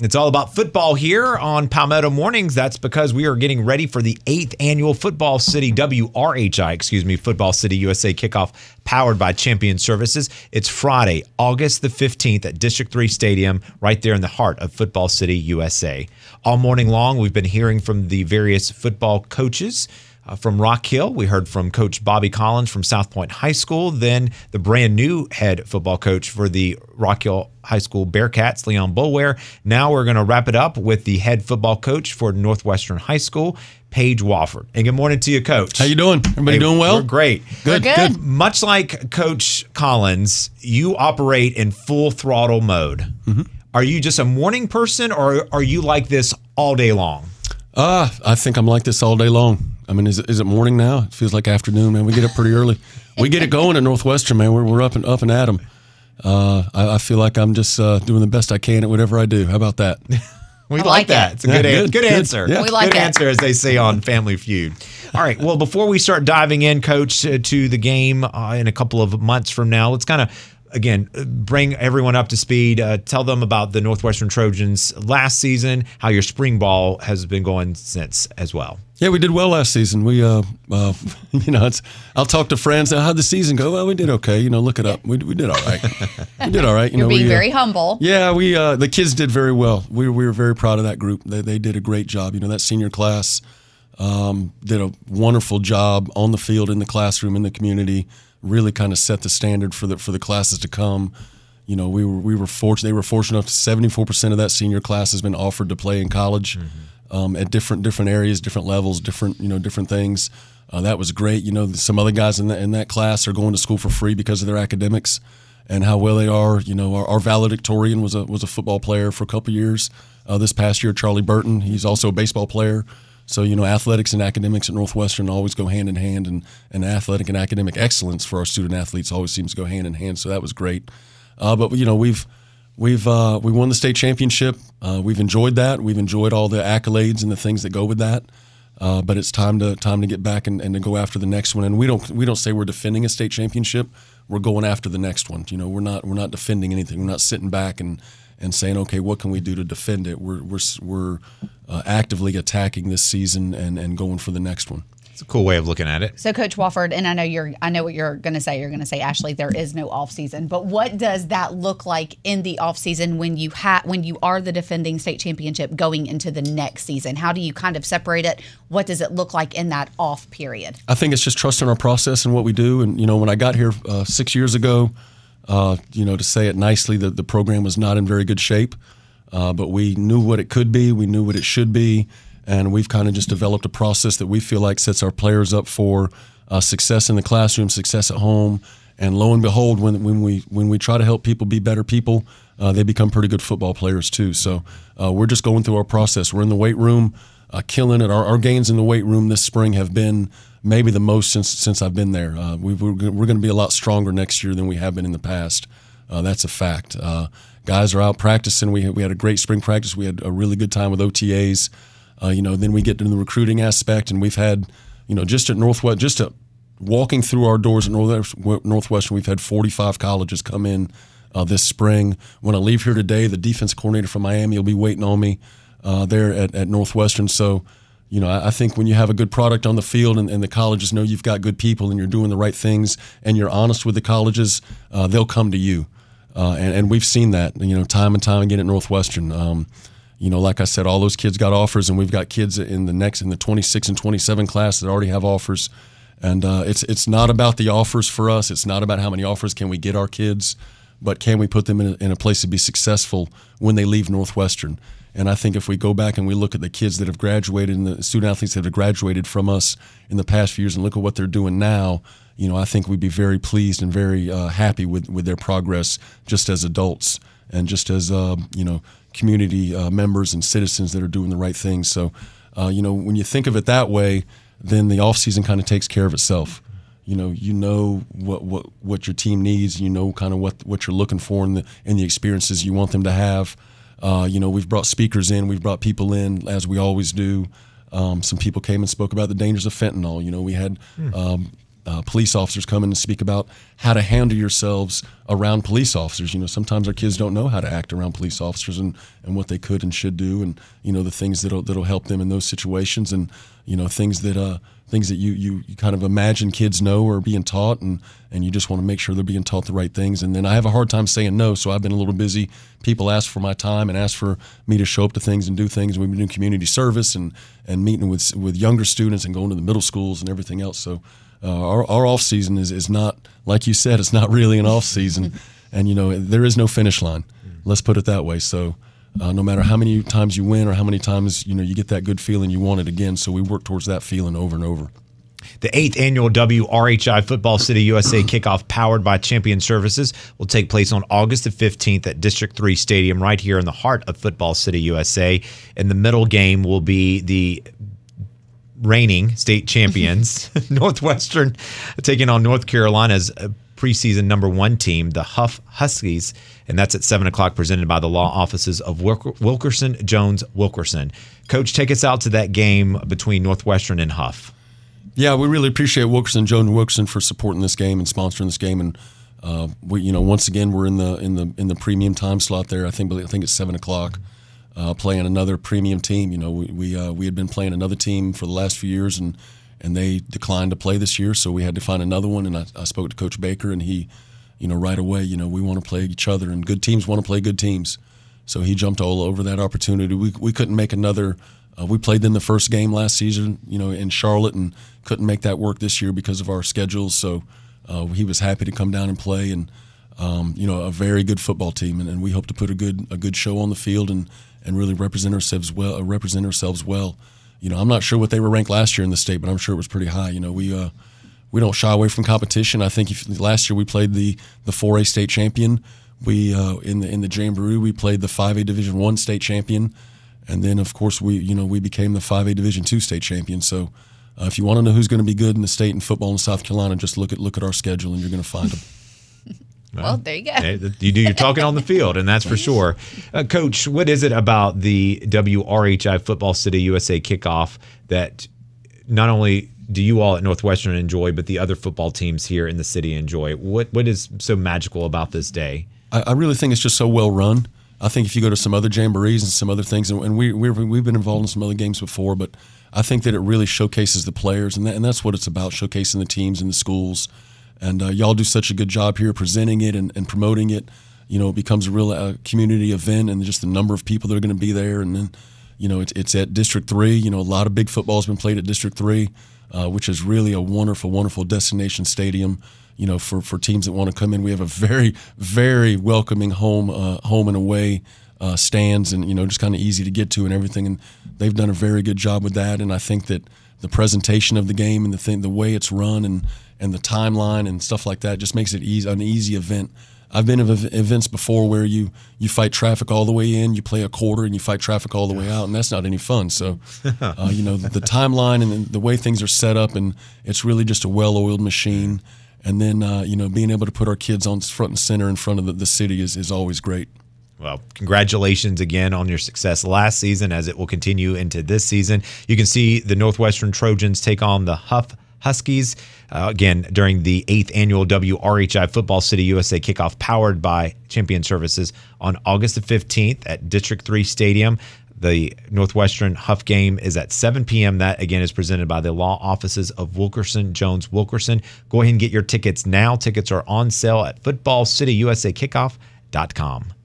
It's all about football here on Palmetto Mornings. That's because we are getting ready for the 8th annual Football City Football City USA kickoff powered by Champion Services. It's Friday, August the 15th at District 3 Stadium, right there in the heart of Football City USA. All morning long, we've been hearing from the various football coaches. From Rock Hill, we heard from Coach Bobby Collins from South Point High School, then the brand new head football coach for the Rock Hill High School Bearcats, Leon Boulware. Now we're going to wrap it up with the head football coach for Northwestern High School, Paige Wofford. And good morning to you, Coach. How you doing? Everybody doing well? We're great. Good. Much like Coach Collins, you operate in full throttle mode. Mm-hmm. Are you just a morning person, or are you like this all day long? I think I'm like this all day long. I mean, is it morning now? It feels like afternoon, man. We get up pretty early. We get it going at Northwestern, man. We're up and at 'em. I feel like I'm just doing the best I can at whatever I do. How about that? We like that. It's a good answer. Yeah. We like good answer, as they say on Family Feud. All right. Well, before we start diving in, Coach, to the game in a couple of months from now, let's kind of, again, bring everyone up to speed. Tell them about the Northwestern Trojans last season, how your spring ball has been going since as well. Yeah, we did well last season. We, I'll talk to friends. How'd the season go? Well, we did okay. Look it up. We did all right. We did all right. You're being very humble. Yeah, the kids did very well. We were very proud of that group. They did a great job. That senior class did a wonderful job on the field, in the classroom, in the community. Really kind of set the standard for the classes to come. We were fortunate. They were fortunate enough. 74% of that senior class has been offered to play in college. Mm-hmm. At different areas, different levels, different things. That was great. Some other guys in that class are going to school for free because of their academics and how well they are. Our valedictorian was a football player for a couple years. This past year, Charlie Burton, he's also a baseball player. So, athletics and academics at Northwestern always go hand in hand, and athletic and academic excellence for our student athletes always seems to go hand in hand. So that was great. But we won the state championship. We've enjoyed that. We've enjoyed all the accolades and the things that go with that. But it's time to get back and to go after the next one. And we don't say we're defending a state championship. We're going after the next one. We're not defending anything. We're not sitting back and saying, okay, what can we do to defend it? We're actively attacking this season and going for the next one. It's a cool way of looking at it. So, Coach Wofford, and I know what you're going to say. You're going to say, Ashley, there is no off season. But what does that look like in the off season when you are the defending state championship going into the next season? How do you kind of separate it? What does it look like in that off period? I think it's just trusting our process and what we do. And when I got here 6 years ago, to say it nicely, the program was not in very good shape, but we knew what it could be. We knew what it should be. And we've kind of just developed a process that we feel like sets our players up for success in the classroom, success at home. And lo and behold, when we try to help people be better people, they become pretty good football players too. So we're just going through our process. We're in the weight room, killing it. Our gains in the weight room this spring have been maybe the most since I've been there. We're going to be a lot stronger next year than we have been in the past. That's a fact. Guys are out practicing. We had a great spring practice. We had a really good time with OTAs. Then we get to the recruiting aspect, and we've had, just at Northwest, walking through our doors at Northwestern, we've had 45 colleges come in this spring. When I leave here today, the defense coordinator from Miami will be waiting on me there at Northwestern. So, I think when you have a good product on the field and the colleges know you've got good people and you're doing the right things and you're honest with the colleges, they'll come to you. And we've seen that, time and time again at Northwestern. Like I said, all those kids got offers, and we've got kids in the 26 and 27 class that already have offers. And it's not about the offers for us. It's not about how many offers can we get our kids, but can we put them in a place to be successful when they leave Northwestern? And I think if we go back and we look at the kids that have graduated and the student athletes that have graduated from us in the past few years and look at what they're doing now, I think we'd be very pleased and very happy with their progress just as adults and just as, community members and citizens that are doing the right things. So, when you think of it that way, then the off season kind of takes care of itself. What your team needs. Kind of what you're looking for in the experiences you want them to have. We've brought speakers in, we've brought people in as we always do. Some people came and spoke about the dangers of fentanyl. We had police officers come in and speak about how to handle yourselves around police officers. Sometimes our kids don't know how to act around police officers and what they could and should do, and the things that'll help them in those situations, and things that you kind of imagine kids know or being taught, and you just want to make sure they're being taught the right things. And then I have a hard time saying no, so I've been a little busy. People ask for my time and ask for me to show up to things and do things. We've been doing community service and meeting with younger students and going to the middle schools and everything else. So our off season is not, like you said, it's not really an off season, and there is no finish line. Let's put it that way. So no matter how many times you win or how many times you get that good feeling, you want it again. So we work towards that feeling over and over. The 8th annual WRHI Football City USA kickoff, powered by Champion Services, will take place on August the 15th at District 3 Stadium, right here in the heart of Football City USA. And the middle game will be the reigning state champions, Northwestern, taking on North Carolina's preseason #1 team, the Huff Huskies, and that's at 7 o'clock, presented by the law offices of Wilkerson Jones Wilkerson. Coach, take us out to that game between Northwestern and Huff. Yeah, we really appreciate Wilkerson Jones Wilkerson for supporting this game and sponsoring this game, and we, once again, we're in the premium time slot there. I think it's 7 o'clock. Playing another premium team. We had been playing another team for the last few years, and they declined to play this year, so we had to find another one. And I spoke to Coach Baker, and he, right away, we want to play each other, and good teams want to play good teams. So he jumped all over that opportunity. We couldn't make another. We played them the first game last season, in Charlotte, and couldn't make that work this year because of our schedules. So he was happy to come down and play, and a very good football team, and we hope to put a good show on the field and really represent ourselves well. I'm not sure what they were ranked last year in the state, but I'm sure it was pretty high. We don't shy away from competition. I think last year we played the 4A state champion. We in the Jamboree we played the 5A Division I state champion, and then of course we became the 5A Division II state champion. So if you want to know who's going to be good in the state in football in South Carolina, just look at our schedule and you're going to find them. Well, there you go. You do your talking on the field, and that's for sure. Coach, what is it about the WRHI Football City USA kickoff that not only do you all at Northwestern enjoy, but the other football teams here in the city enjoy? What is so magical about this day? I really think it's just so well run. I think if you go to some other jamborees and some other things, and we've been involved in some other games before, but I think that it really showcases the players, and that's what it's about, showcasing the teams and the schools. And y'all do such a good job here presenting it and promoting it. It becomes a real community event, and just the number of people that are going to be there. And then, it's at District 3. A lot of big football has been played at District 3, which is really a wonderful, wonderful destination stadium, for teams that want to come in. We have a very, very welcoming home and away stands, and, just kind of easy to get to and everything. And they've done a very good job with that. And I think that the presentation of the game and the way it's run and the timeline and stuff like that just makes it an easy event. I've been to events before where you fight traffic all the way in, you play a quarter, and you fight traffic all the way out, and that's not any fun. So, the timeline and the way things are set up, and it's really just a well-oiled machine. And then, being able to put our kids on front and center in front of the city is always great. Well, congratulations again on your success last season, as it will continue into this season. You can see the Northwestern Trojans take on the Huff Huskies again during the 8th annual WRHI Football City USA kickoff, powered by Champion Services, on August the 15th at District 3 Stadium. The Northwestern Huff game is at 7 p.m. That, again, is presented by the law offices of Wilkerson Jones Wilkerson. Go ahead and get your tickets now. Tickets are on sale at footballcityusakickoff.com.